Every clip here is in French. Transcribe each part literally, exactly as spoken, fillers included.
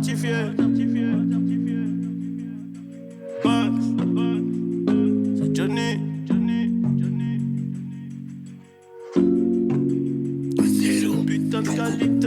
certifié. Bugs, c'est Johnny. Putain de qualité.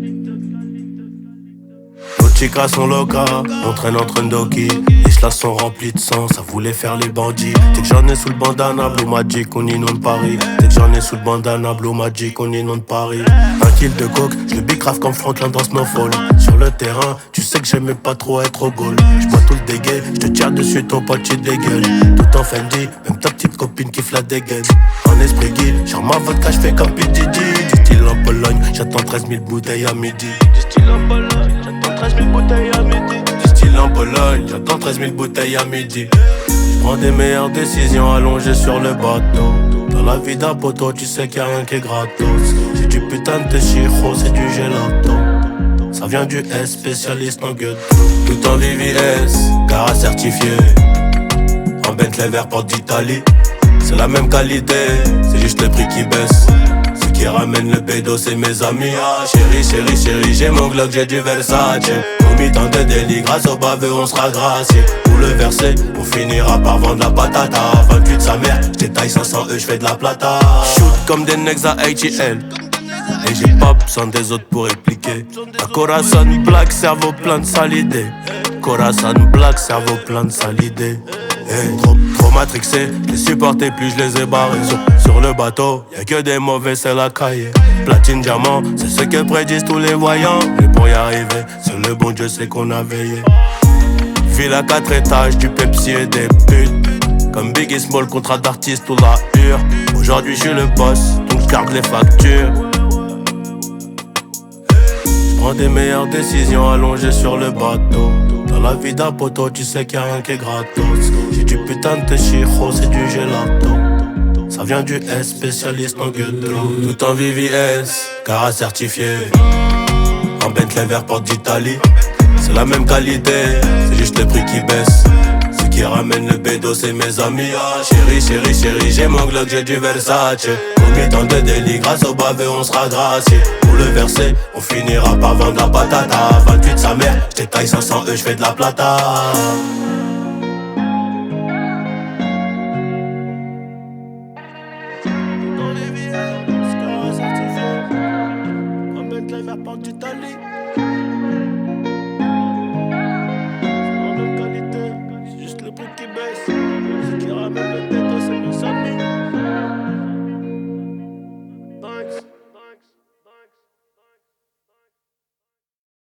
Nos chicas sont locas, on traîne en train d'hockey. Les chlasses sont remplies de sang, ça voulait faire les bandits. Dès que j'en ai sous le bandana, Blue Magic, on inonde Paris. Dès que j'en ai sous le bandana, Blue Magic, on inonde Paris. Un kill de coke, je le bicrave comme Franklin dans Snowfall. Sur le terrain, tu sais que j'aimais pas trop être au goal. J'bois tout le dégueu, j'te tire dessus, ton pote tu dégueules. Tout en Fendi, même ta petite copine qui la dégaine. En esprit gay, genre ma vodka, j'fais comme P D D. Du style en Pologne, j'attends treize mille bouteilles à midi. Du style en Pologne, j'attends treize mille bouteilles à midi. Du style en Pologne, j'attends treize mille bouteilles à midi. J'prends des meilleures décisions allongées sur le bateau. Dans la vie d'un poteau, tu sais qu'il y a rien qui est gratos. C'est du putain de chiro, c'est du gelato. Ça vient du S, spécialiste en gueule. Tout en V V S, cara certifié. En Bentley vert porte d'Italie. C'est la même qualité, c'est juste le prix qui baisse. Ceux qui ramènent le bédo, c'est mes amis. Ah chérie, chérie, chérie, j'ai mon Glock, j'ai du Versace. Commis tant de délits, grâce au baveux on sera gracié. Pour le verser, on finira par vendre la patata. vingt-huit de sa mère, j'détaille cinq cents E, j'fais de la plata. Shoot comme des necks à H T L. Et j'ai pas besoin des autres pour répliquer. Un Corazon black, cerveau plein de sales idées. Corazon black, cerveau plein de sales idées. Hey, trop, trop matrixé, les supportais plus je les ai barrés. Sur, sur le bateau, y'a que des mauvais, c'est la cahier. Platine, diamant, c'est ce que prédisent tous les voyants. Mais pour y arriver, c'est le bon Dieu, c'est qu'on a veillé. Ville à quatre étages, du Pepsi et des putes. Comme Biggie Small, contrat d'artiste ou la hure. Aujourd'hui je suis le boss, donc je garde les factures. J'prends des meilleures décisions allongées sur le bateau. Dans la vie d'un poteau, tu sais qu'il y a rien qui est gratos. J'ai du putain de chiro, c'est du gelato. Ça vient du S, spécialiste en gueule. Tout en V V S, cara certifié. En Bentley vert porte d'Italie. C'est la même qualité, c'est juste le prix qui baisse. Ceux qui ramènent le bédo, c'est mes amis. Ah chérie, chérie, chérie, j'ai mon Glock, j'ai du Versace. Commis tant de délits, grâce au baveux on sera gracié. Pour le verser, on finira par vendre la patata. vingt-huit de sa mère, j'détaille cinq cents E, j'fais de la plata. Dans les villes, Scara certifié. En Bentley vert porte d'Italie. Le prix qui baisse, ceux qui ramènent le bédo, c'est mes amis. Thanks.